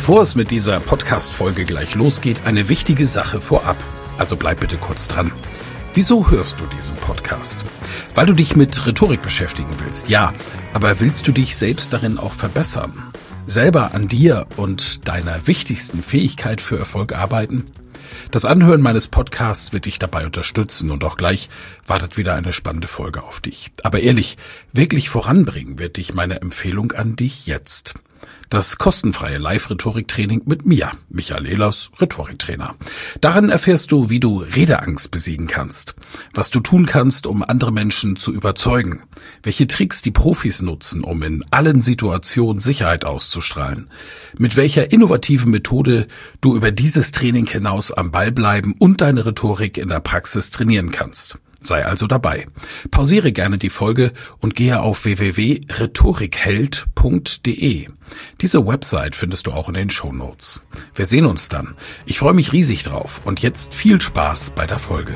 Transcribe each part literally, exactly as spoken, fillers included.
Bevor es mit dieser Podcast-Folge gleich losgeht, eine wichtige Sache vorab. Also bleib bitte kurz dran. Wieso hörst du diesen Podcast? Weil du dich mit Rhetorik beschäftigen willst, ja. Aber willst du dich selbst darin auch verbessern? Selber an dir und deiner wichtigsten Fähigkeit für Erfolg arbeiten? Das Anhören meines Podcasts wird dich dabei unterstützen und auch gleich wartet wieder eine spannende Folge auf dich. Aber ehrlich, wirklich voranbringen wird dich meine Empfehlung an dich jetzt. Das kostenfreie Live-Rhetorik-Training mit mir, Michael Ehlers, Rhetoriktrainer. Darin erfährst du, wie du Redeangst besiegen kannst, was du tun kannst, um andere Menschen zu überzeugen, welche Tricks die Profis nutzen, um in allen Situationen Sicherheit auszustrahlen, mit welcher innovativen Methode du über dieses Training hinaus am Ball bleiben und deine Rhetorik in der Praxis trainieren kannst. Sei also dabei. Pausiere gerne die Folge und gehe auf w w w punkt rhetorikheld punkt d e. Diese Website findest du auch in den Shownotes. Wir sehen uns dann. Ich freue mich riesig drauf und jetzt viel Spaß bei der Folge.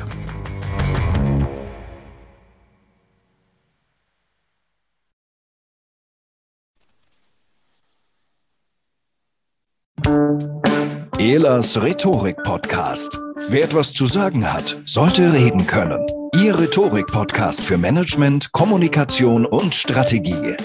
Ehlers Rhetorik-Podcast. Wer etwas zu sagen hat, sollte reden können. Ihr Rhetorik-Podcast für Management, Kommunikation und Strategie.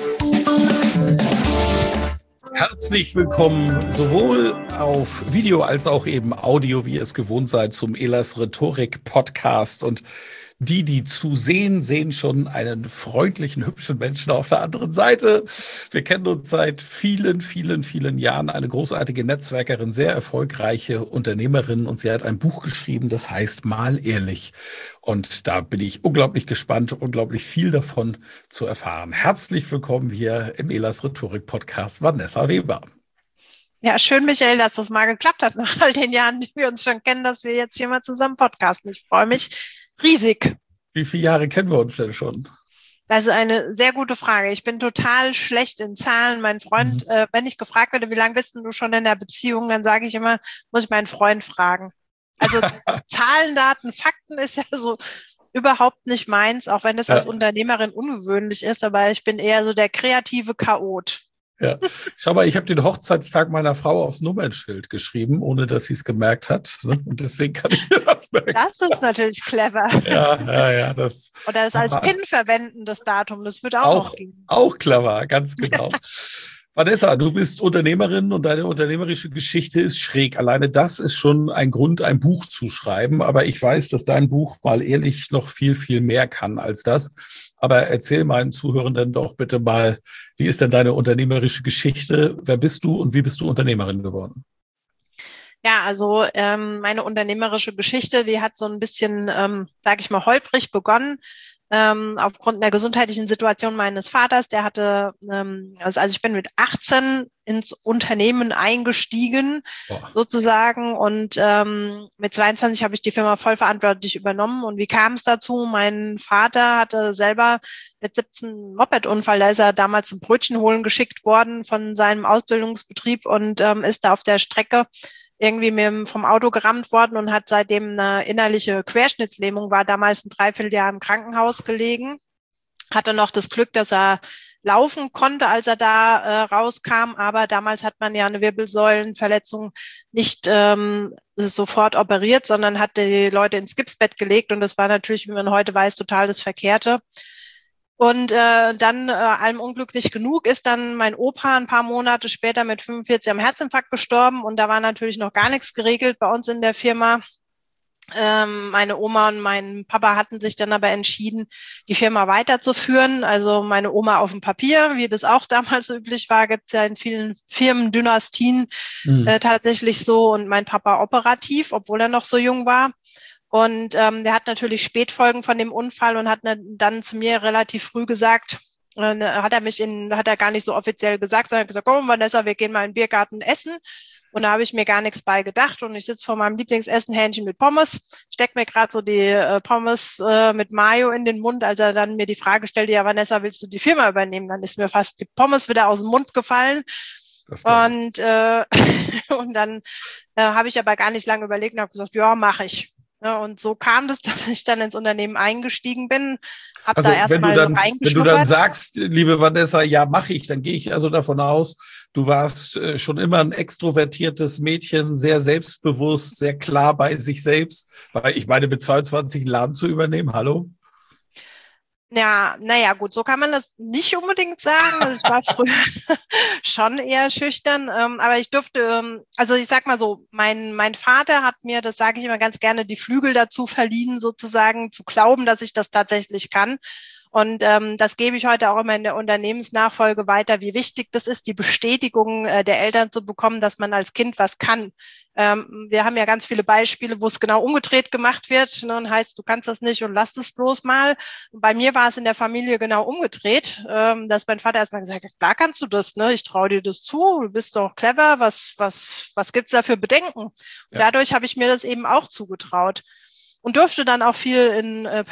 Herzlich willkommen sowohl auf Video als auch eben Audio, wie ihr es gewohnt seid, zum Ehlers Rhetorik-Podcast. Und die, die zu sehen, sehen schon einen freundlichen, hübschen Menschen auf der anderen Seite. Wir kennen uns seit vielen, vielen, vielen Jahren. Eine großartige Netzwerkerin, sehr erfolgreiche Unternehmerin. Und sie hat ein Buch geschrieben, das heißt Mal ehrlich. Und da bin ich unglaublich gespannt, unglaublich viel davon zu erfahren. Herzlich willkommen hier im Ehlers Rhetorik-Podcast, Vanessa Weber. Ja, schön, Michael, dass das mal geklappt hat nach all den Jahren, die wir uns schon kennen, dass wir jetzt hier mal zusammen podcasten. Ich freue mich riesig. Wie viele Jahre kennen wir uns denn schon? Das ist eine sehr gute Frage. Ich bin total schlecht in Zahlen. Mein Freund, mhm. äh, wenn ich gefragt werde, wie lange bist du schon in der Beziehung, dann sage ich immer, muss ich meinen Freund fragen. Also Zahlen, Daten, Fakten ist ja so überhaupt nicht meins, auch wenn es ja als Unternehmerin ungewöhnlich ist, aber ich bin eher so der kreative Chaot. Ja, schau mal, ich habe den Hochzeitstag meiner Frau aufs Nummernschild geschrieben, ohne dass sie es gemerkt hat. Und deswegen kann ich mir das merken. Das ist natürlich clever. Ja, ja, ja. Das Oder das als Pin verwenden, das Datum, das wird auch, auch noch gehen. Auch clever, ganz genau. Vanessa, du bist Unternehmerin und deine unternehmerische Geschichte ist schräg. Alleine das ist schon ein Grund, ein Buch zu schreiben. Aber ich weiß, dass dein Buch mal ehrlich noch viel, viel mehr kann als das. Aber erzähl meinen Zuhörenden doch bitte mal, wie ist denn deine unternehmerische Geschichte? Wer bist du und wie bist du Unternehmerin geworden? Ja, also ähm, meine unternehmerische Geschichte, die hat so ein bisschen, ähm, sage ich mal, holprig begonnen. Ähm, aufgrund der gesundheitlichen Situation meines Vaters, der hatte, ähm, also, also ich bin mit achtzehn ins Unternehmen eingestiegen, Boah. sozusagen, und ähm, mit zweiundzwanzig habe ich die Firma vollverantwortlich übernommen. Und wie kam es dazu? Mein Vater hatte selber mit siebzehn einen Mopedunfall, da ist er damals zum Brötchen holen geschickt worden von seinem Ausbildungsbetrieb und ähm, ist da auf der Strecke irgendwie mir vom Auto gerammt worden und hat seitdem eine innerliche Querschnittslähmung, war damals ein Dreivierteljahr im Krankenhaus gelegen, hatte noch das Glück, dass er laufen konnte, als er da äh, rauskam, aber damals hat man ja eine Wirbelsäulenverletzung nicht ähm, sofort operiert, sondern hat die Leute ins Gipsbett gelegt und das war natürlich, wie man heute weiß, total das Verkehrte. Und äh, dann, äh, allem unglücklich genug, ist dann mein Opa ein paar Monate später mit fünfundvierzig am Herzinfarkt gestorben. Und da war natürlich noch gar nichts geregelt bei uns in der Firma. Ähm, meine Oma und mein Papa hatten sich dann aber entschieden, die Firma weiterzuführen. Also meine Oma auf dem Papier, wie das auch damals so üblich war, gibt es ja in vielen Firmendynastien mhm. äh, tatsächlich so. Und mein Papa operativ, obwohl er noch so jung war. Und ähm, der hat natürlich Spätfolgen von dem Unfall und hat ne, dann zu mir relativ früh gesagt, äh, ne, hat er mich in, hat er gar nicht so offiziell gesagt, sondern hat gesagt, komm Vanessa, wir gehen mal in den Biergarten essen. Und da habe ich mir gar nichts bei gedacht und ich sitze vor meinem Lieblingsessen, Hähnchen mit Pommes, steck mir gerade so die äh, Pommes äh, mit Mayo in den Mund, als er dann mir die Frage stellte, ja Vanessa, willst du die Firma übernehmen? Dann ist mir fast die Pommes wieder aus dem Mund gefallen. Und, äh, und dann äh, habe ich aber gar nicht lange überlegt und habe gesagt, ja, mache ich. Ja, und so kam das, dass ich dann ins Unternehmen eingestiegen bin, habe Also da erst wenn du mal dann, wenn du dann reingeschnuppert. sagst, liebe Vanessa, ja, mache ich, dann gehe ich also davon aus, du warst äh, schon immer ein extrovertiertes Mädchen, sehr selbstbewusst, sehr klar bei sich selbst. Weil ich meine, mit zweiundzwanzig einen Laden zu übernehmen, hallo? Ja, naja, gut, so kann man das nicht unbedingt sagen. Also ich war früher schon eher schüchtern, ähm, aber ich durfte, ähm, also ich sag mal so, mein, mein Vater hat mir, das sage ich immer ganz gerne, die Flügel dazu verliehen, sozusagen zu glauben, dass ich das tatsächlich kann. Und ähm, das gebe ich heute auch immer in der Unternehmensnachfolge weiter, wie wichtig das ist, die Bestätigung äh, der Eltern zu bekommen, dass man als Kind was kann. Ähm, wir haben ja ganz viele Beispiele, wo es genau umgedreht gemacht wird, ne, und heißt, du kannst das nicht und lass es bloß mal. Und bei mir war es in der Familie genau umgedreht, ähm, dass mein Vater erstmal gesagt hat, klar kannst du das, ne? Ich traue dir das zu, du bist doch clever, was, was, was gibt's da für Bedenken? Und Ja. dadurch habe ich mir das eben auch zugetraut. Und durfte dann auch viel in äh,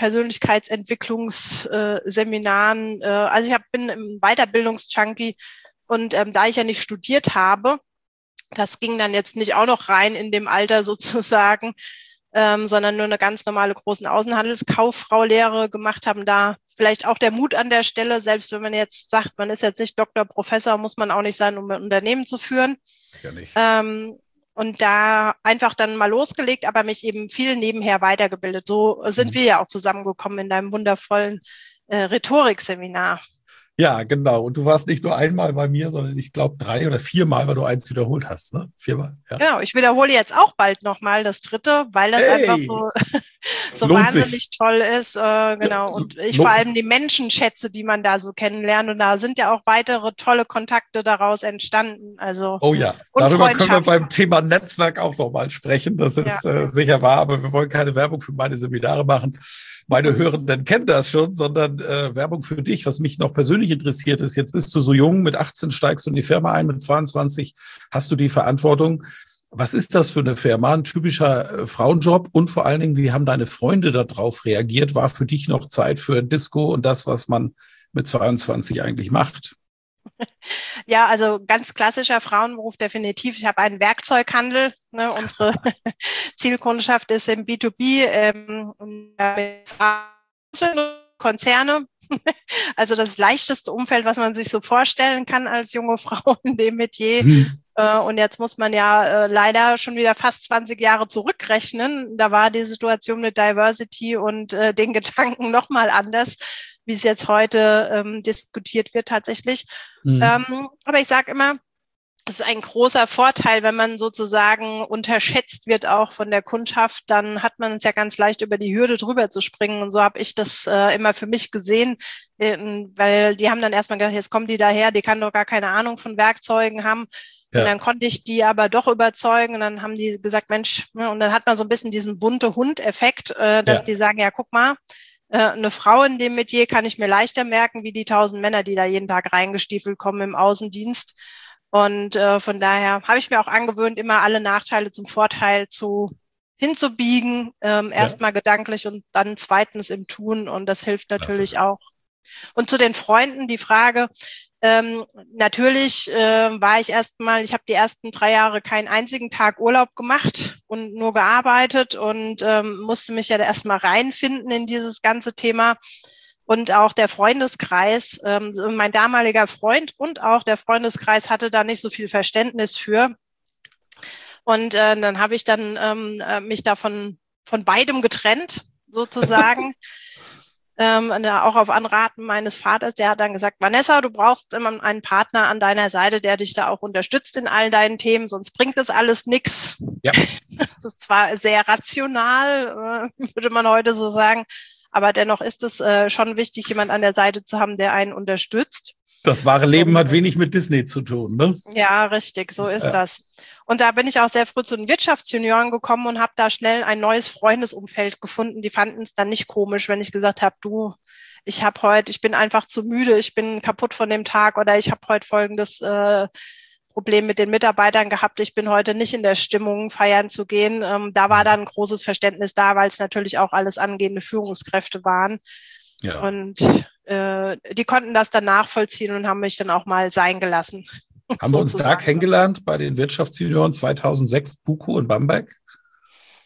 Persönlichkeitsentwicklungsseminaren, äh, äh, also ich hab, bin im Weiterbildungsjunkie und ähm, da ich ja nicht studiert habe, das ging dann jetzt nicht auch noch rein in dem Alter sozusagen, ähm, sondern nur eine ganz normale großen Außenhandelskauffrau-Lehre gemacht haben, da vielleicht auch der Mut an der Stelle, selbst wenn man jetzt sagt, man ist jetzt nicht Doktor, Professor, muss man auch nicht sein, um ein Unternehmen zu führen. Ja, nicht. Ähm, Und da einfach dann mal losgelegt, aber mich eben viel nebenher weitergebildet. So sind Mhm. wir ja auch zusammengekommen in deinem wundervollen äh, Rhetorikseminar. Ja, genau. Und du warst nicht nur einmal bei mir, sondern ich glaube drei oder viermal, weil du eins wiederholt hast, ne? Viermal, ja. Genau, ich wiederhole jetzt auch bald nochmal das dritte, weil das Hey, einfach so, so lohnt wahnsinnig sich. toll ist. Äh, genau. Und ich vor Lo- allem die Menschen schätze, die man da so kennenlernt. Und da sind ja auch weitere tolle Kontakte daraus entstanden. Also Oh ja, und darüber können wir Freundschaften. beim Thema Netzwerk auch noch mal sprechen. Das Ja. ist äh, sicher wahr, aber wir wollen keine Werbung für meine Seminare machen. Meine Hörenden kennen das schon, sondern äh, Werbung für dich. Was mich noch persönlich interessiert ist, jetzt bist du so jung, mit achtzehn steigst du in die Firma ein, mit zweiundzwanzig hast du die Verantwortung. Was ist das für eine Firma? Ein typischer äh, Frauenjob und vor allen Dingen, wie haben deine Freunde darauf reagiert? War für dich noch Zeit für Disco und das, was man mit zweiundzwanzig eigentlich macht? Ja, also ganz klassischer Frauenberuf definitiv. Ich habe einen Werkzeughandel. Ne? Unsere Zielkundschaft ist im B zwei B, ähm, Konzerne. Also das leichteste Umfeld, was man sich so vorstellen kann als junge Frau in dem Metier. Hm. Und jetzt muss man ja äh, leider schon wieder fast zwanzig Jahre zurückrechnen. Da war die Situation mit Diversity und äh, den Gedanken nochmal anders, wie es jetzt heute ähm, diskutiert wird tatsächlich. Hm. Ähm, aber ich sage immer, es ist ein großer Vorteil, wenn man sozusagen unterschätzt wird auch von der Kundschaft, dann hat man es ja ganz leicht, über die Hürde drüber zu springen. Und so habe ich das äh, immer für mich gesehen, äh, weil die haben dann erstmal gedacht, jetzt kommt die daher, die kann doch gar keine Ahnung von Werkzeugen haben. Ja. Und dann konnte ich die aber doch überzeugen und dann haben die gesagt, Mensch, ne, und dann hat man so ein bisschen diesen bunte Hund-Effekt, äh, dass ja. die sagen, ja, guck mal, äh, eine Frau in dem Metier kann ich mir leichter merken, wie die tausend Männer, die da jeden Tag reingestiefelt kommen im Außendienst. Und äh, von daher habe ich mir auch angewöhnt, immer alle Nachteile zum Vorteil zu hinzubiegen, ähm, ja. erstmal gedanklich und dann zweitens im Tun. Und das hilft natürlich Klasse. Auch. Und zu den Freunden die Frage, ähm, natürlich äh, war ich erstmal, ich habe die ersten drei Jahre keinen einzigen Tag Urlaub gemacht und nur gearbeitet und ähm, musste mich ja erstmal reinfinden in dieses ganze Thema. Und auch der Freundeskreis, ähm, mein damaliger Freund und auch der Freundeskreis hatte da nicht so viel Verständnis für. Und äh, dann habe ich dann ähm, mich davon von beidem getrennt, sozusagen. ähm, auch auf Anraten meines Vaters, der hat dann gesagt, Vanessa, du brauchst immer einen Partner an deiner Seite, der dich da auch unterstützt in all deinen Themen, sonst bringt das alles nichts. Ja. Das ist zwar sehr rational, äh, würde man heute so sagen, aber dennoch ist es äh, schon wichtig, jemand an der Seite zu haben, der einen unterstützt. Das wahre Leben und, hat wenig mit Disney zu tun, ne? Ja, richtig, so ist ja. das. Und da bin ich auch sehr früh zu den Wirtschaftsjunioren gekommen und habe da schnell ein neues Freundesumfeld gefunden. Die fanden es dann nicht komisch, wenn ich gesagt habe, du, ich habe heute, ich bin einfach zu müde, ich bin kaputt von dem Tag oder ich habe heute folgendes äh, Problem mit den Mitarbeitern gehabt, ich bin heute nicht in der Stimmung, feiern zu gehen. Ähm, da war dann ein großes Verständnis da, weil es natürlich auch alles angehende Führungskräfte waren. Ja. Und äh, die konnten das dann nachvollziehen und haben mich dann auch mal sein gelassen. Haben wir uns da kennengelernt bei den Wirtschaftsjunioren zweitausendsechs, Buko und Bamberg?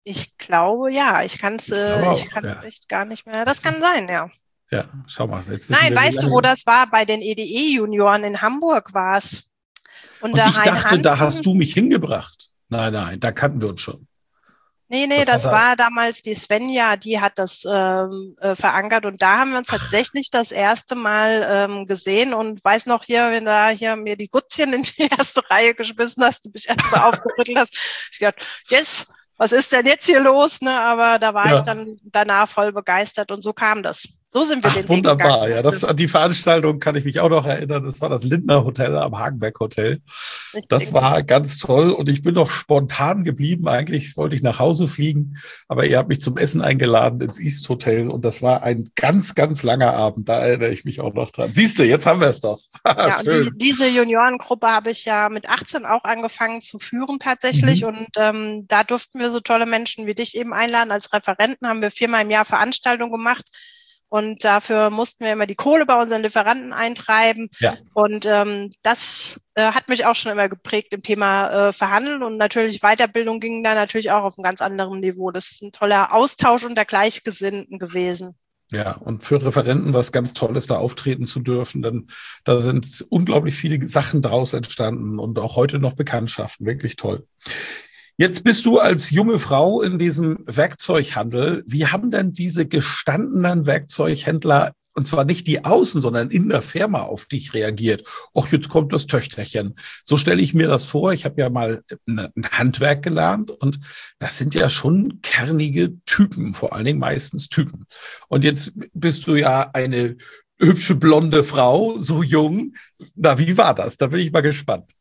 Ich glaube, ja. Ich kann es Ich äh, glaube auch, ich kann's ja. echt gar nicht mehr. Das kann sein, ja. Ja, schau mal. Jetzt wissen Nein, wir, wie weißt du, lange- wo das war? Bei den E D E-Junioren in Hamburg war es. Und Und der ich Hein dachte, da Hansen, hast du mich hingebracht. Nein, nein, da kannten wir uns schon. nee, nee, Das war das da. war damals die Svenja, die hat das ähm, äh, verankert und da haben wir uns tatsächlich das erste Mal ähm, gesehen und weiß noch hier, wenn da hier mir die Gutzchen in die erste Reihe geschmissen hast, du mich erstmal aufgerüttelt hast, ich dachte, yes, was ist denn jetzt hier los? Ne? Aber da war Ja. ich dann danach voll begeistert und so kam das. So sind wir Ach, den Weg wunderbar. gegangen. Ja, das, an die Veranstaltung kann ich mich auch noch erinnern. Das war das Lindner Hotel am Hagenbeck Hotel. Das Richtig. war ganz toll und ich bin noch spontan geblieben. Eigentlich wollte ich nach Hause fliegen, aber ihr habt mich zum Essen eingeladen ins East Hotel und das war ein ganz, ganz langer Abend. Da erinnere ich mich auch noch dran. Siehst du, jetzt haben wir es doch. Ja, und Schön. die, diese Juniorengruppe habe ich ja mit achtzehn auch angefangen zu führen tatsächlich. Mhm. Und ähm, da durften wir so tolle Menschen wie dich eben einladen. Als Referenten haben wir viermal im Jahr Veranstaltungen gemacht. Und dafür mussten wir immer die Kohle bei unseren Lieferanten eintreiben. Ja. Und ähm, das äh, hat mich auch schon immer geprägt im Thema äh, Verhandeln. Und natürlich Weiterbildung ging da natürlich auch auf einem ganz anderen Niveau. Das ist ein toller Austausch unter Gleichgesinnten gewesen. Ja, und für Referenten was ganz Tolles, da auftreten zu dürfen. Denn da sind unglaublich viele Sachen draus entstanden und auch heute noch Bekanntschaften. Wirklich toll. Jetzt bist du als junge Frau in diesem Werkzeughandel. Wie haben denn diese gestandenen Werkzeughändler, und zwar nicht die außen, sondern in der Firma auf dich reagiert? Och, jetzt kommt das Töchterchen. So stelle ich mir das vor. Ich habe ja mal ein Handwerk gelernt und das sind ja schon kernige Typen, vor allen Dingen meistens Typen. Und jetzt bist du ja eine hübsche blonde Frau, so jung. Na, wie war das? Da bin ich mal gespannt.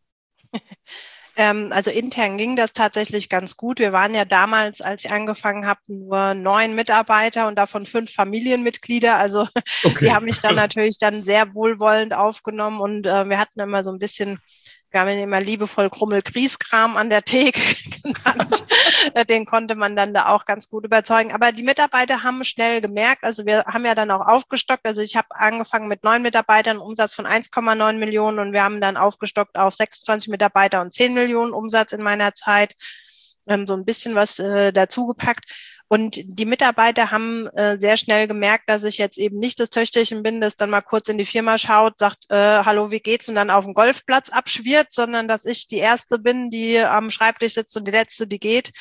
Also intern ging das tatsächlich ganz gut. Wir waren ja damals, als ich angefangen habe, nur neun Mitarbeiter und davon fünf Familienmitglieder. Also okay. Die haben mich dann natürlich dann sehr wohlwollend aufgenommen und äh, wir hatten immer so ein bisschen, wir haben ihn immer liebevoll Krummel-Grieskram an der Theke genannt. Den konnte man dann da auch ganz gut überzeugen. Aber die Mitarbeiter haben schnell gemerkt, also wir haben ja dann auch aufgestockt. Also ich habe angefangen mit neun Mitarbeitern, Umsatz von eins Komma neun Millionen und wir haben dann aufgestockt auf sechsundzwanzig Mitarbeiter und zehn Millionen Umsatz in meiner Zeit. Wir haben so ein bisschen was äh, dazugepackt. Und die Mitarbeiter haben äh, sehr schnell gemerkt, dass ich jetzt eben nicht das Töchterchen bin, das dann mal kurz in die Firma schaut, sagt, äh, hallo, wie geht's? Und dann auf dem Golfplatz abschwirrt, sondern dass ich die Erste bin, die am Schreibtisch sitzt und die Letzte, die geht.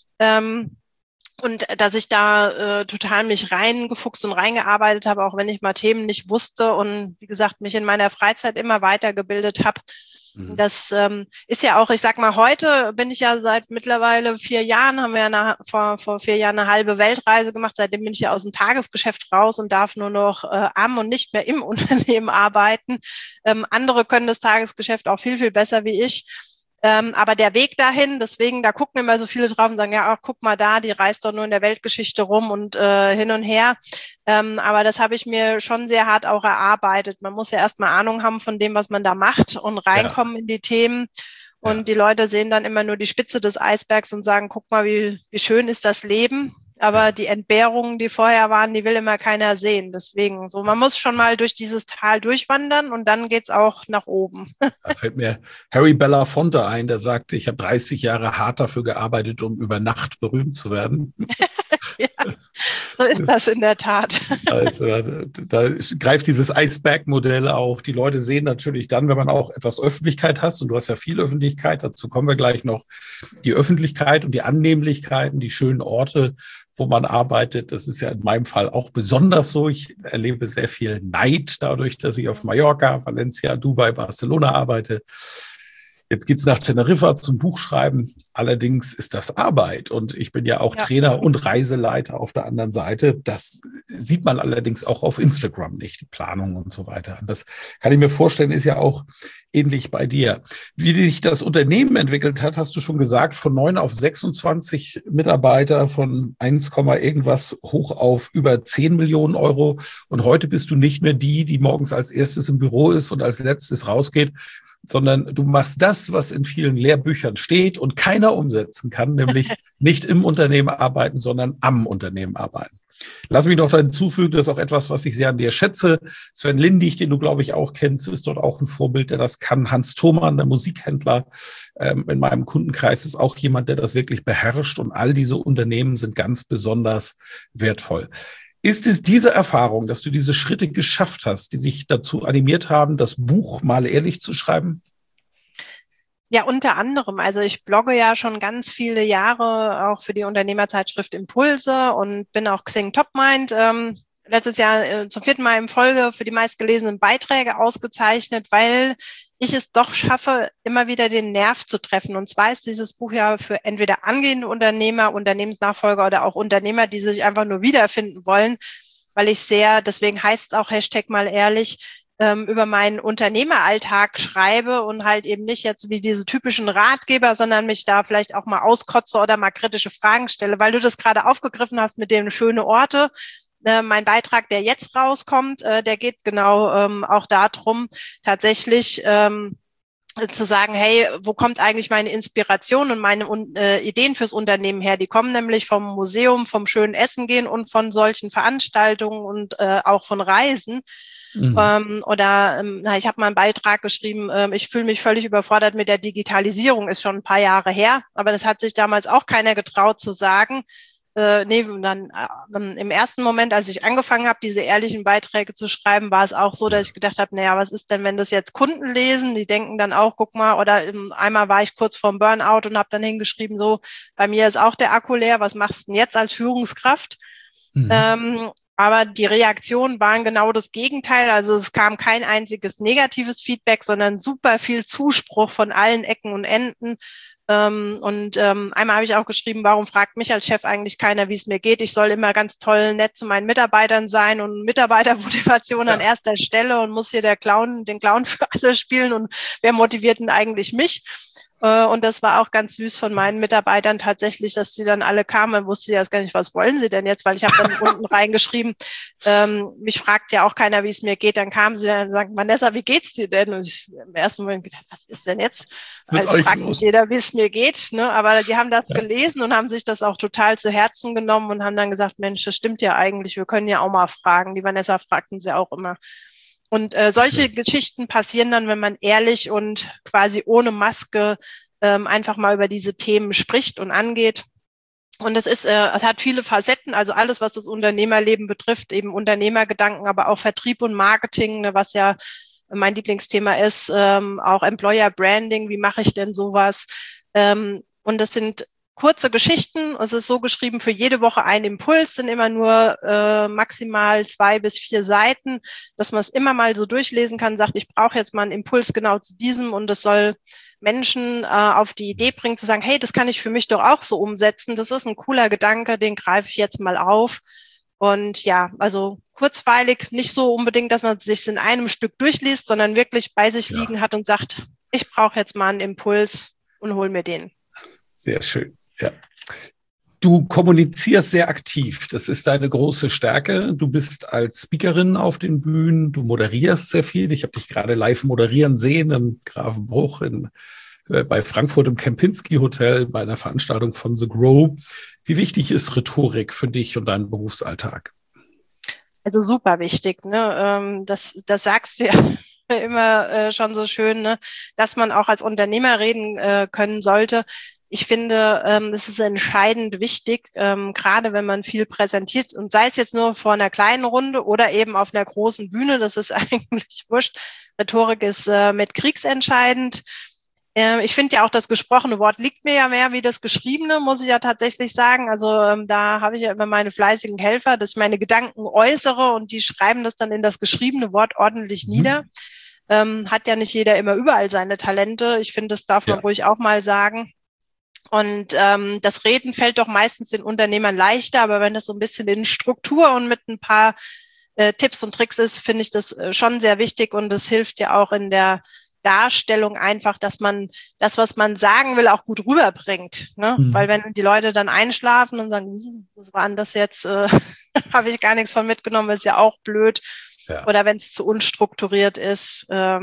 Ähm, und dass ich da äh, total mich reingefuchst und reingearbeitet habe, auch wenn ich mal Themen nicht wusste und wie gesagt, mich in meiner Freizeit immer weitergebildet habe. Das ähm, ist ja auch, ich sag mal, heute bin ich ja seit mittlerweile vier Jahren, haben wir ja eine, vor, vor vier Jahren eine halbe Weltreise gemacht. Seitdem bin ich ja aus dem Tagesgeschäft raus und darf nur noch äh, am und nicht mehr im Unternehmen arbeiten. Ähm, andere können das Tagesgeschäft auch viel, viel besser wie ich. Ähm, aber der Weg dahin, deswegen, da gucken immer so viele drauf und sagen, ja, ach, guck mal da, die reist doch nur in der Weltgeschichte rum und äh, hin und her. Ähm, aber das habe ich mir schon sehr hart auch erarbeitet. Man muss ja erstmal Ahnung haben von dem, was man da macht und reinkommen ja. in die Themen. Und ja. die Leute sehen dann immer nur die Spitze des Eisbergs und sagen, guck mal, wie, wie schön ist das Leben. Aber die Entbehrungen, die vorher waren, die will immer keiner sehen. Deswegen, so, man muss schon mal durch dieses Tal durchwandern und dann geht's auch nach oben. Da fällt mir Harry Belafonte ein, der sagte, ich habe dreißig Jahre hart dafür gearbeitet, um über Nacht berühmt zu werden. Ja, so ist das in der Tat. Also, da greift dieses Eisbergmodell auch. Die Leute sehen natürlich dann, wenn man auch etwas Öffentlichkeit hast, und du hast ja viel Öffentlichkeit, dazu kommen wir gleich noch, die Öffentlichkeit und die Annehmlichkeiten, die schönen Orte, wo man arbeitet. Das ist ja in meinem Fall auch besonders so. Ich erlebe sehr viel Neid dadurch, dass ich auf Mallorca, Valencia, Dubai, Barcelona arbeite. Jetzt geht's nach Teneriffa zum Buchschreiben. Allerdings ist das Arbeit und ich bin ja auch ja. Trainer und Reiseleiter auf der anderen Seite. Das sieht man allerdings auch auf Instagram nicht, die Planung und so weiter. Das kann ich mir vorstellen, ist ja auch ähnlich bei dir. Wie sich das Unternehmen entwickelt hat, hast du schon gesagt, von neun auf sechsundzwanzig Mitarbeiter, von eins, irgendwas hoch auf über zehn Millionen Euro. Und heute bist du nicht mehr die, die morgens als erstes im Büro ist und als letztes rausgeht, sondern du machst das, was in vielen Lehrbüchern steht und keiner umsetzen kann, nämlich nicht im Unternehmen arbeiten, sondern am Unternehmen arbeiten. Lass mich noch hinzufügen, das ist auch etwas, was ich sehr an dir schätze. Sven Lindig, den du, glaube ich, auch kennst, ist dort auch ein Vorbild, der das kann. Hans Thomann, der Musikhändler ähm, in meinem Kundenkreis, ist auch jemand, der das wirklich beherrscht. Und all diese Unternehmen sind ganz besonders wertvoll. Ist es diese Erfahrung, dass du diese Schritte geschafft hast, die sich dazu animiert haben, das Buch Mal ehrlich zu schreiben? Ja, unter anderem. Also ich blogge ja schon ganz viele Jahre auch für die Unternehmerzeitschrift Impulse und bin auch Xing Topmind ähm, letztes Jahr äh, zum vierten Mal in Folge für die meistgelesenen Beiträge ausgezeichnet, weil ich es doch schaffe, immer wieder den Nerv zu treffen. Und zwar ist dieses Buch ja für entweder angehende Unternehmer, Unternehmensnachfolger oder auch Unternehmer, die sich einfach nur wiederfinden wollen, weil ich sehr, deswegen heißt es auch Hashtag mal ehrlich, über meinen Unternehmeralltag schreibe und halt eben nicht jetzt wie diese typischen Ratgeber, sondern mich da vielleicht auch mal auskotze oder mal kritische Fragen stelle, weil du das gerade aufgegriffen hast mit den schönen Orte. Äh, mein Beitrag, der jetzt rauskommt, äh, der geht genau ähm, auch darum, tatsächlich ähm, zu sagen, hey, wo kommt eigentlich meine Inspiration und meine äh, Ideen fürs Unternehmen her? Die kommen nämlich vom Museum, vom schönen Essen gehen und von solchen Veranstaltungen und äh, auch von Reisen. Mhm. Ähm, oder ähm, na, ich habe mal einen Beitrag geschrieben, ähm, ich fühle mich völlig überfordert mit der Digitalisierung, ist schon ein paar Jahre her, aber das hat sich damals auch keiner getraut zu sagen. Äh, nee, dann äh, im ersten Moment, als ich angefangen habe, diese ehrlichen Beiträge zu schreiben, war es auch so, dass ich gedacht habe, naja, was ist denn, wenn das jetzt Kunden lesen? Die denken dann auch, guck mal, oder ähm, einmal war ich kurz vorm Burnout und habe dann hingeschrieben, so, bei mir ist auch der Akku leer, was machst du denn jetzt als Führungskraft? Mhm. Ähm, Aber die Reaktionen waren genau das Gegenteil. Also es kam kein einziges negatives Feedback, sondern super viel Zuspruch von allen Ecken und Enden. Ähm, und ähm, einmal habe ich auch geschrieben, warum fragt mich als Chef eigentlich keiner, wie es mir geht? Ich soll immer ganz toll, nett zu meinen Mitarbeitern sein und Mitarbeitermotivation ja. an erster Stelle und muss hier der Clown, den Clown für alle spielen. Und wer motiviert denn eigentlich mich? Und das war auch ganz süß von meinen Mitarbeitern tatsächlich, dass sie dann alle kamen. Man wusste ja jetzt gar nicht, was wollen sie denn jetzt? Weil ich habe dann unten reingeschrieben, ähm, mich fragt ja auch keiner, wie es mir geht. Dann kamen sie dann und sagten, Vanessa, wie geht's dir denn? Und ich im ersten Moment gedacht, was ist denn jetzt? Also fragt nicht jeder, wie es mir geht. Ne? Aber die haben das ja. gelesen und haben sich das auch total zu Herzen genommen und haben dann gesagt, Mensch, das stimmt ja eigentlich. Wir können ja auch mal fragen. Die Vanessa fragten sie auch immer. Und äh, solche Schön. Geschichten passieren dann, wenn man ehrlich und quasi ohne Maske ähm, einfach mal über diese Themen spricht und angeht. Und es ist, äh, es hat viele Facetten, also alles, was das Unternehmerleben betrifft, eben Unternehmergedanken, aber auch Vertrieb und Marketing, ne, was ja mein Lieblingsthema ist, ähm, auch Employer Branding, wie mache ich denn sowas? Ähm, und das sind kurze Geschichten. Es ist so geschrieben, für jede Woche ein Impuls, sind immer nur äh, maximal zwei bis vier Seiten, dass man es immer mal so durchlesen kann, sagt, ich brauche jetzt mal einen Impuls genau zu diesem und es soll Menschen äh, auf die Idee bringen, zu sagen, hey, das kann ich für mich doch auch so umsetzen. Das ist ein cooler Gedanke, den greife ich jetzt mal auf. Und ja, also kurzweilig, nicht so unbedingt, dass man sich in einem Stück durchliest, sondern wirklich bei sich ja. liegen hat und sagt, ich brauche jetzt mal einen Impuls und hol mir den. Sehr schön. Ja. Du kommunizierst sehr aktiv. Das ist deine große Stärke. Du bist als Speakerin auf den Bühnen. Du moderierst sehr viel. Ich habe dich gerade live moderieren sehen im Grafenbruch in, äh, bei Frankfurt im Kempinski Hotel bei einer Veranstaltung von The Grow. Wie wichtig ist Rhetorik für dich und deinen Berufsalltag? Also super wichtig. Ne? Ähm, das, das sagst du ja immer äh, schon so schön, ne? Dass man auch als Unternehmer reden äh, können sollte. Ich finde, ähm, es ist entscheidend wichtig, ähm, gerade wenn man viel präsentiert und sei es jetzt nur vor einer kleinen Runde oder eben auf einer großen Bühne, das ist eigentlich wurscht. Rhetorik ist äh, mit kriegsentscheidend. Äh, ich finde ja auch, das gesprochene Wort liegt mir ja mehr wie das geschriebene, muss ich ja tatsächlich sagen. Also ähm, da habe ich ja immer meine fleißigen Helfer, dass ich meine Gedanken äußere und die schreiben das dann in das geschriebene Wort ordentlich mhm. nieder. Ähm, hat ja nicht jeder immer überall seine Talente. Ich finde, das darf man ja. ruhig auch mal sagen. Und ähm, das Reden fällt doch meistens den Unternehmern leichter, aber wenn das so ein bisschen in Struktur und mit ein paar äh, Tipps und Tricks ist, finde ich das äh, schon sehr wichtig und das hilft ja auch in der Darstellung einfach, dass man das, was man sagen will, auch gut rüberbringt. Ne? Mhm. Weil wenn die Leute dann einschlafen und sagen, was war denn das jetzt, äh, habe ich gar nichts von mitgenommen, ist ja auch blöd. Ja. Oder wenn es zu unstrukturiert ist, ähm,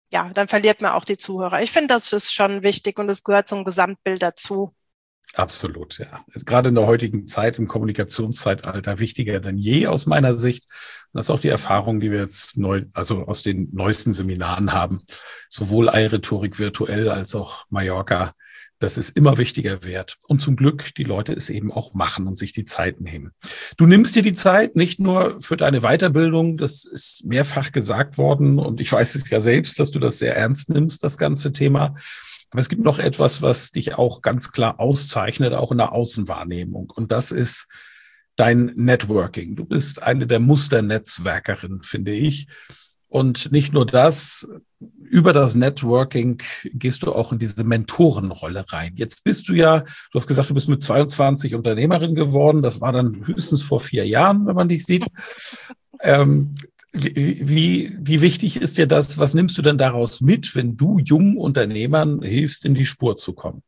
ja, dann verliert man auch die Zuhörer. Ich finde, das ist schon wichtig und es gehört zum Gesamtbild dazu. Absolut, ja. Gerade in der heutigen Zeit, im Kommunikationszeitalter, wichtiger denn je aus meiner Sicht. Und das ist auch die Erfahrung, die wir jetzt neu, also aus den neuesten Seminaren haben. Sowohl Eirhetorik virtuell als auch Mallorca. Das ist immer wichtiger wert. Und zum Glück, die Leute es eben auch machen und sich die Zeit nehmen. Du nimmst dir die Zeit nicht nur für deine Weiterbildung, das ist mehrfach gesagt worden. Und ich weiß es ja selbst, dass du das sehr ernst nimmst, das ganze Thema. Aber es gibt noch etwas, was dich auch ganz klar auszeichnet, auch in der Außenwahrnehmung. Und das ist dein Networking. Du bist eine der Musternetzwerkerinnen, finde ich. Und nicht nur das, über das Networking gehst du auch in diese Mentorenrolle rein. Jetzt bist du ja, du hast gesagt, du bist mit zweiundzwanzig Unternehmerin geworden. Das war dann höchstens vor vier Jahren, wenn man dich sieht. Ähm, Wie, wie, wie wichtig ist dir das? Was nimmst du denn daraus mit, wenn du jungen Unternehmern hilfst, in die Spur zu kommen?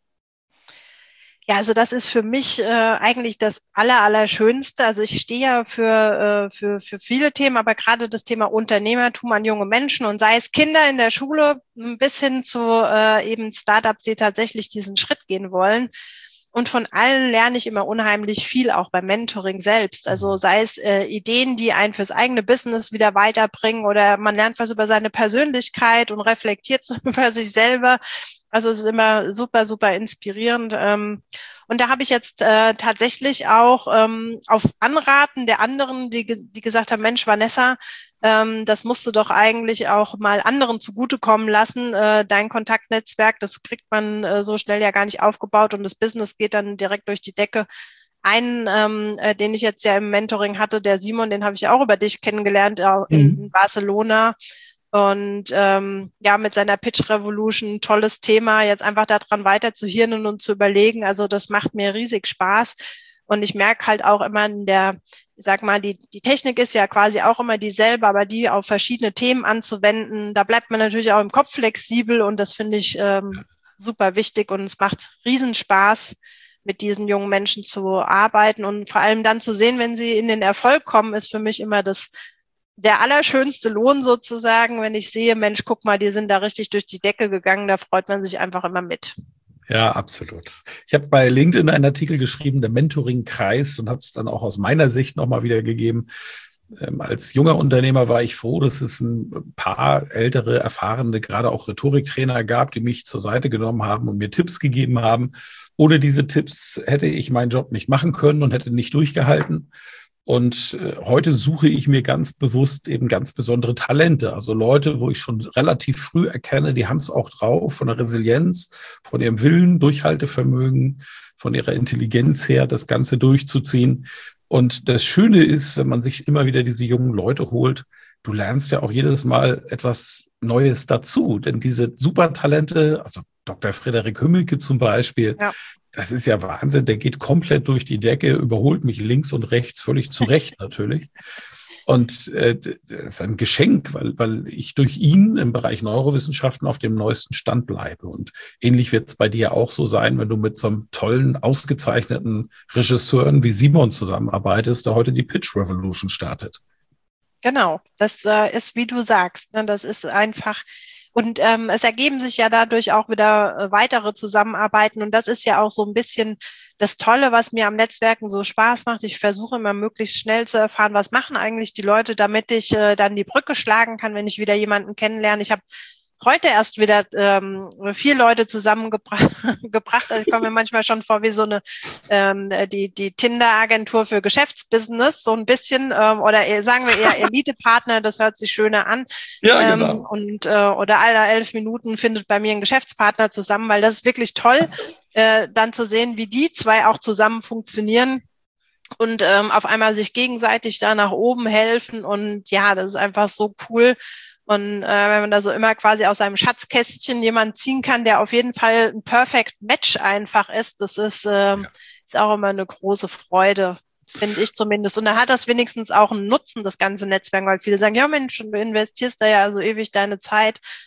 Ja, also das ist für mich äh, eigentlich das Aller, Allerschönste. Also ich stehe ja für, äh, für, für viele Themen, aber gerade das Thema Unternehmertum an junge Menschen und sei es Kinder in der Schule bis hin zu äh, eben Startups, die tatsächlich diesen Schritt gehen wollen. Und von allen lerne ich immer unheimlich viel, auch beim Mentoring selbst. Also sei es äh, Ideen, die einen fürs eigene Business wieder weiterbringen oder man lernt was über seine Persönlichkeit und reflektiert so über sich selber. Also es ist immer super, super inspirierend. Ähm, und da habe ich jetzt äh, tatsächlich auch ähm, auf Anraten der anderen, die, die gesagt haben, Mensch, Vanessa, ähm, das musst du doch eigentlich auch mal anderen zugutekommen lassen. Äh, dein Kontaktnetzwerk, das kriegt man äh, so schnell ja gar nicht aufgebaut und das Business geht dann direkt durch die Decke. Einen, ähm, äh, den ich jetzt ja im Mentoring hatte, der Simon, den habe ich auch über dich kennengelernt, äh, in, mhm. in Barcelona. Und ähm, ja, mit seiner Pitch Revolution, tolles Thema, jetzt einfach daran weiterzuhirnen und zu überlegen. Also das macht mir riesig Spaß. Und ich merke halt auch immer in der, ich sag mal, die, die Technik ist ja quasi auch immer dieselbe, aber die auf verschiedene Themen anzuwenden, da bleibt man natürlich auch im Kopf flexibel und das finde ich ähm, super wichtig und es macht riesen Spaß, mit diesen jungen Menschen zu arbeiten und vor allem dann zu sehen, wenn sie in den Erfolg kommen, ist für mich immer das der allerschönste Lohn sozusagen, wenn ich sehe, Mensch, guck mal, die sind da richtig durch die Decke gegangen, da freut man sich einfach immer mit. Ja, absolut. Ich habe bei LinkedIn einen Artikel geschrieben, der Mentoring-Kreis, und habe es dann auch aus meiner Sicht nochmal wiedergegeben. Ähm, als junger Unternehmer war ich froh, dass es ein paar ältere, erfahrene, gerade auch Rhetoriktrainer gab, die mich zur Seite genommen haben und mir Tipps gegeben haben. Ohne diese Tipps hätte ich meinen Job nicht machen können und hätte nicht durchgehalten. Und äh, heute suche ich mir ganz bewusst eben ganz besondere Talente. Also Leute, wo ich schon relativ früh erkenne, die haben es auch drauf, von der Resilienz, von ihrem Willen, Durchhaltevermögen, von ihrer Intelligenz her, das Ganze durchzuziehen. Und das Schöne ist, wenn man sich immer wieder diese jungen Leute holt, du lernst ja auch jedes Mal etwas Neues dazu. Denn diese Supertalente, also Doktor Frederik Hümmelke zum Beispiel, ja. Das ist ja Wahnsinn. Der geht komplett durch die Decke, überholt mich links und rechts, völlig zu Recht natürlich. Und äh, das ist ein Geschenk, weil, weil ich durch ihn im Bereich Neurowissenschaften auf dem neuesten Stand bleibe. Und ähnlich wird es bei dir auch so sein, wenn du mit so einem tollen, ausgezeichneten Regisseuren wie Simon zusammenarbeitest, der heute die Pitch Revolution startet. Genau, das äh, ist, wie du sagst, ne, das ist einfach... Und ähm, es ergeben sich ja dadurch auch wieder äh, weitere Zusammenarbeiten. Und das ist ja auch so ein bisschen das Tolle, was mir am Netzwerken so Spaß macht. Ich versuche immer möglichst schnell zu erfahren, was machen eigentlich die Leute, damit ich äh, dann die Brücke schlagen kann, wenn ich wieder jemanden kennenlerne. Ich habe heute erst wieder ähm, vier Leute zusammengebracht. Also ich komme mir manchmal schon vor wie so eine ähm, die die Tinder-Agentur für Geschäftsbusiness, so ein bisschen ähm, oder eher, sagen wir eher Elite-Partner. Das hört sich schöner an. Ja, genau. Ähm, und äh, oder alle elf Minuten findet bei mir ein Geschäftspartner zusammen, weil das ist wirklich toll, äh, dann zu sehen, wie die zwei auch zusammen funktionieren. Und ähm, auf einmal sich gegenseitig da nach oben helfen und ja, das ist einfach so cool. Und äh, wenn man da so immer quasi aus seinem Schatzkästchen jemanden ziehen kann, der auf jeden Fall ein Perfect Match einfach ist, das ist, äh, ja. ist auch immer eine große Freude, finde ich zumindest. Und da hat das wenigstens auch einen Nutzen, das ganze Netzwerk, weil viele sagen, ja Mensch, du investierst da ja so ewig deine Zeit.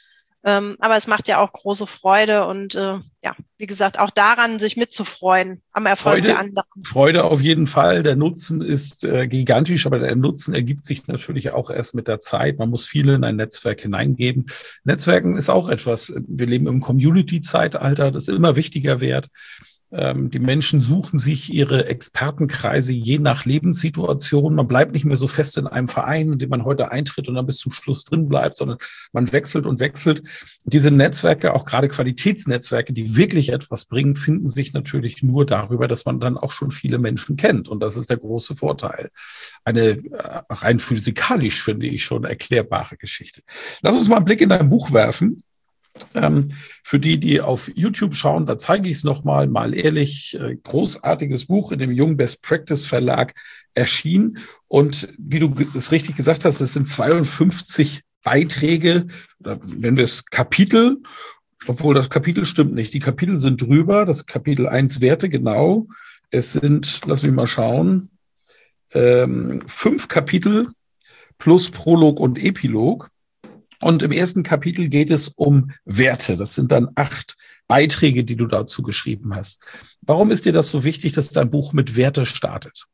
Ähm, aber es macht ja auch große Freude und äh, ja, wie gesagt, auch daran, sich mitzufreuen am Erfolg Freude, der anderen. Freude auf jeden Fall. Der Nutzen ist äh, gigantisch, aber der Nutzen ergibt sich natürlich auch erst mit der Zeit. Man muss viele in ein Netzwerk hineingeben. Netzwerken ist auch etwas, wir leben im Community-Zeitalter, das immer wichtiger wird. Die Menschen suchen sich ihre Expertenkreise je nach Lebenssituation. Man bleibt nicht mehr so fest in einem Verein, in dem man heute eintritt und dann bis zum Schluss drin bleibt, sondern man wechselt und wechselt. Diese Netzwerke, auch gerade Qualitätsnetzwerke, die wirklich etwas bringen, finden sich natürlich nur darüber, dass man dann auch schon viele Menschen kennt. Und das ist der große Vorteil. Eine rein physikalisch, finde ich, schon erklärbare Geschichte. Lass uns mal einen Blick in dein Buch werfen. Ähm, für die, die auf YouTube schauen, da zeige ich es nochmal, mal ehrlich, äh, großartiges Buch in dem Jung Best Practice Verlag erschienen. Und wie du es richtig gesagt hast, es sind zweiundfünfzig Beiträge, oder nennen wir es Kapitel, obwohl das Kapitel stimmt nicht. Die Kapitel sind drüber, das Kapitel eins Werte, genau. Es sind, lass mich mal schauen, ähm, fünf Kapitel plus Prolog und Epilog. Und im ersten Kapitel geht es um Werte. Das sind dann acht Beiträge, die du dazu geschrieben hast. Warum ist dir das so wichtig, dass dein Buch mit Werte startet?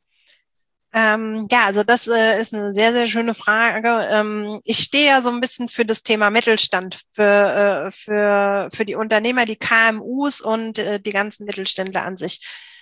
Ähm, ja, also das äh, ist eine sehr, sehr schöne Frage. Ähm, ich stehe ja so ein bisschen für das Thema Mittelstand, für, äh, für, für die Unternehmer, die K M Us und äh, die ganzen Mittelständler an sich.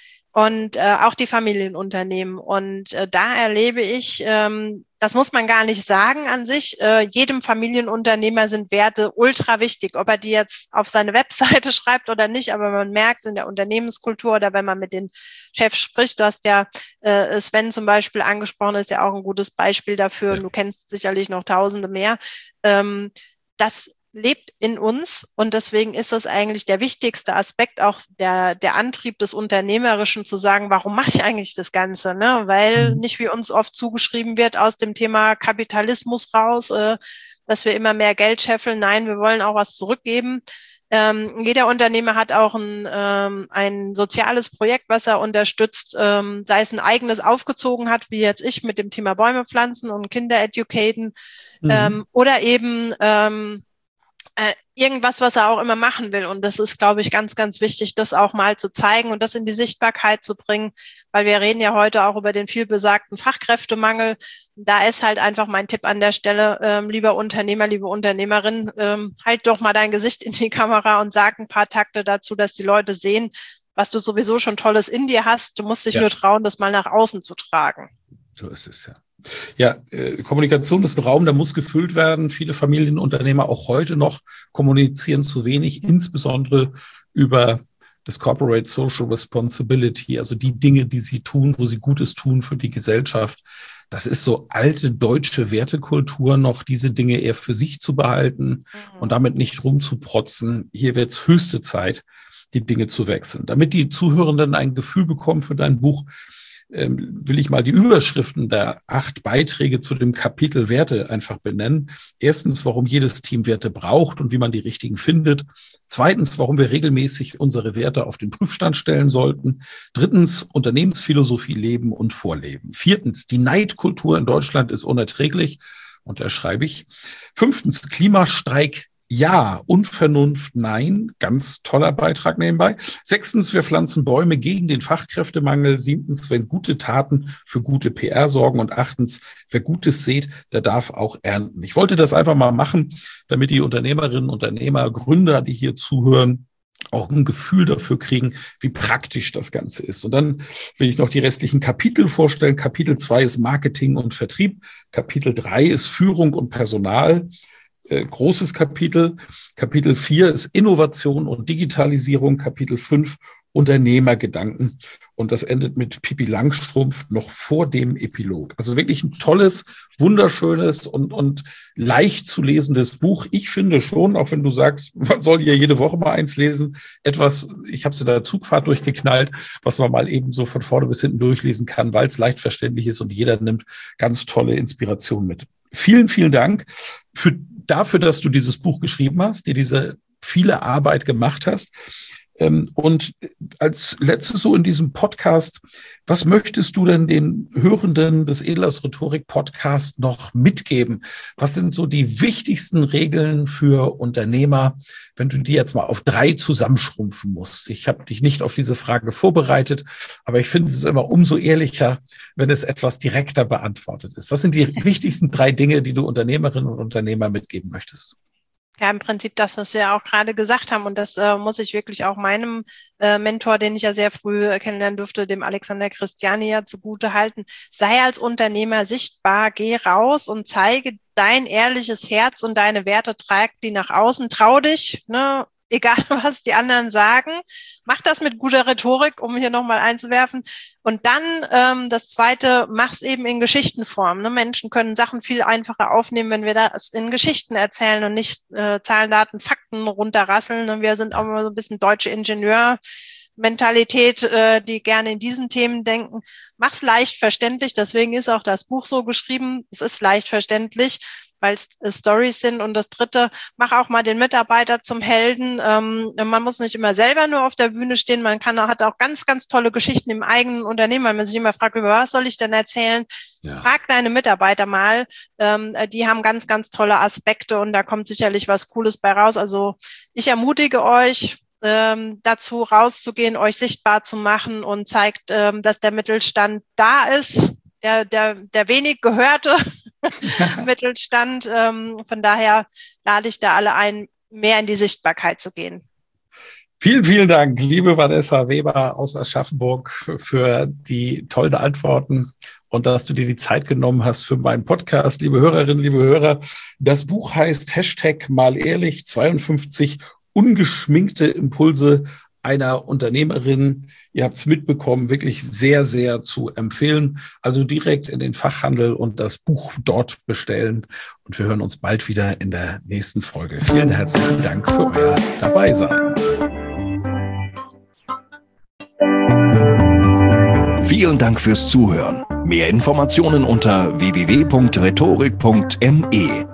Und äh, auch die Familienunternehmen. Und äh, da erlebe ich, ähm, das muss man gar nicht sagen an sich, äh, jedem Familienunternehmer sind Werte ultra wichtig, ob er die jetzt auf seine Webseite schreibt oder nicht, aber man merkt es in der Unternehmenskultur oder wenn man mit den Chefs spricht. Du hast ja äh, Sven zum Beispiel angesprochen, ist ja auch ein gutes Beispiel dafür. Ja. Du kennst sicherlich noch Tausende mehr. Ähm, das lebt in uns und deswegen ist das eigentlich der wichtigste Aspekt, auch der, der Antrieb des Unternehmerischen zu sagen, warum mache ich eigentlich das Ganze? Ne? Weil nicht wie uns oft zugeschrieben wird aus dem Thema Kapitalismus raus, äh, dass wir immer mehr Geld scheffeln. Nein, wir wollen auch was zurückgeben. Ähm, jeder Unternehmer hat auch ein, ähm, ein soziales Projekt, was er unterstützt, ähm, sei es ein eigenes aufgezogen hat, wie jetzt ich mit dem Thema Bäume pflanzen und Kinder educaten, mhm. ähm, oder eben ähm, Äh, irgendwas, was er auch immer machen will. Und das ist, glaube ich, ganz, ganz wichtig, das auch mal zu zeigen und das in die Sichtbarkeit zu bringen, weil wir reden ja heute auch über den vielbesagten Fachkräftemangel. Da ist halt einfach mein Tipp an der Stelle, ähm, lieber Unternehmer, liebe Unternehmerin, ähm, halt doch mal dein Gesicht in die Kamera und sag ein paar Takte dazu, dass die Leute sehen, was du sowieso schon Tolles in dir hast. Du musst dich ja nur trauen, das mal nach außen zu tragen. So ist es, ja. Ja, äh, Kommunikation ist ein Raum, der muss gefüllt werden. Viele Familienunternehmer auch heute noch kommunizieren zu wenig, insbesondere über das Corporate Social Responsibility, also die Dinge, die sie tun, wo sie Gutes tun für die Gesellschaft. Das ist so alte deutsche Wertekultur noch, diese Dinge eher für sich zu behalten mhm. und damit nicht rumzuprotzen. Hier wird es höchste Zeit, die Dinge zu wechseln. Damit die Zuhörenden ein Gefühl bekommen für dein Buch, will ich mal die Überschriften der acht Beiträge zu dem Kapitel Werte einfach benennen. Erstens, warum jedes Team Werte braucht und wie man die richtigen findet. Zweitens, warum wir regelmäßig unsere Werte auf den Prüfstand stellen sollten. Drittens, Unternehmensphilosophie leben und vorleben. Viertens, die Neidkultur in Deutschland ist unerträglich. Und da schreibe ich. Fünftens, Klimastreik ja, Unvernunft, nein. Ganz toller Beitrag nebenbei. Sechstens, wir pflanzen Bäume gegen den Fachkräftemangel. Siebtens, wenn gute Taten für gute P R sorgen. Und achtens, wer Gutes sät, der darf auch ernten. Ich wollte das einfach mal machen, damit die Unternehmerinnen, Unternehmer, Gründer, die hier zuhören, auch ein Gefühl dafür kriegen, wie praktisch das Ganze ist. Und dann will ich noch die restlichen Kapitel vorstellen. Kapitel zwei ist Marketing und Vertrieb. Kapitel drei ist Führung und Personal. Äh, großes Kapitel. Kapitel vier ist Innovation und Digitalisierung. Kapitel fünf Unternehmergedanken. Und das endet mit Pippi Langstrumpf noch vor dem Epilog. Also wirklich ein tolles, wunderschönes und, und leicht zu lesendes Buch. Ich finde schon, auch wenn du sagst, man soll hier jede Woche mal eins lesen, etwas, ich habe es in der Zugfahrt durchgeknallt, was man mal eben so von vorne bis hinten durchlesen kann, weil es leicht verständlich ist und jeder nimmt ganz tolle Inspiration mit. Vielen, vielen Dank für, dafür, dass du dieses Buch geschrieben hast, dir diese viele Arbeit gemacht hast. Und als letztes so in diesem Podcast, was möchtest du denn den Hörenden des Ehlers Rhetorik Podcast noch mitgeben? Was sind so die wichtigsten Regeln für Unternehmer, wenn du die jetzt mal auf drei zusammenschrumpfen musst? Ich habe dich nicht auf diese Frage vorbereitet, aber ich finde es immer umso ehrlicher, wenn es etwas direkter beantwortet ist. Was sind die wichtigsten drei Dinge, die du Unternehmerinnen und Unternehmer mitgeben möchtest? Ja, im Prinzip das, was wir ja auch gerade gesagt haben. Und das äh, muss ich wirklich auch meinem äh, Mentor, den ich ja sehr früh äh, kennenlernen durfte, dem Alexander Christiani, ja zugute halten. Sei als Unternehmer sichtbar, geh raus und zeige dein ehrliches Herz und deine Werte, trag die nach außen, trau dich, ne? Egal, was die anderen sagen. Mach das mit guter Rhetorik, um hier nochmal einzuwerfen. Und dann ähm, das Zweite, mach's eben in Geschichtenform. Ne? Menschen können Sachen viel einfacher aufnehmen, wenn wir das in Geschichten erzählen und nicht äh, Zahlen, Daten, Fakten runterrasseln. Und wir sind auch immer so ein bisschen deutsche Ingenieurmentalität, äh, die gerne in diesen Themen denken. Mach's leicht verständlich. Deswegen ist auch das Buch so geschrieben. Es ist leicht verständlich, weil es äh, Stories sind. Und das Dritte, mach auch mal den Mitarbeiter zum Helden. Ähm, man muss nicht immer selber nur auf der Bühne stehen. Man kann, hat auch ganz, ganz tolle Geschichten im eigenen Unternehmen, weil man sich immer fragt, über was soll ich denn erzählen? Ja. Frag deine Mitarbeiter mal. Ähm, die haben ganz, ganz tolle Aspekte und da kommt sicherlich was Cooles bei raus. Also ich ermutige euch, ähm, dazu rauszugehen, euch sichtbar zu machen und zeigt, ähm, dass der Mittelstand da ist. Der, der, der wenig gehörte Mittelstand. Ähm, von daher lade ich da alle ein, mehr in die Sichtbarkeit zu gehen. Vielen, vielen Dank, liebe Vanessa Weber aus Aschaffenburg, für die tollen Antworten und dass du dir die Zeit genommen hast für meinen Podcast. Liebe Hörerinnen, liebe Hörer, das Buch heißt Hashtag mal ehrlich, zweiundfünfzig ungeschminkte Impulse einer Unternehmerin. Ihr habt es mitbekommen, wirklich sehr, sehr zu empfehlen. Also direkt in den Fachhandel und das Buch dort bestellen. Und wir hören uns bald wieder in der nächsten Folge. Vielen herzlichen Dank für euer Dabeisein. Vielen Dank fürs Zuhören. Mehr Informationen unter w w w punkt rhetorik punkt m e.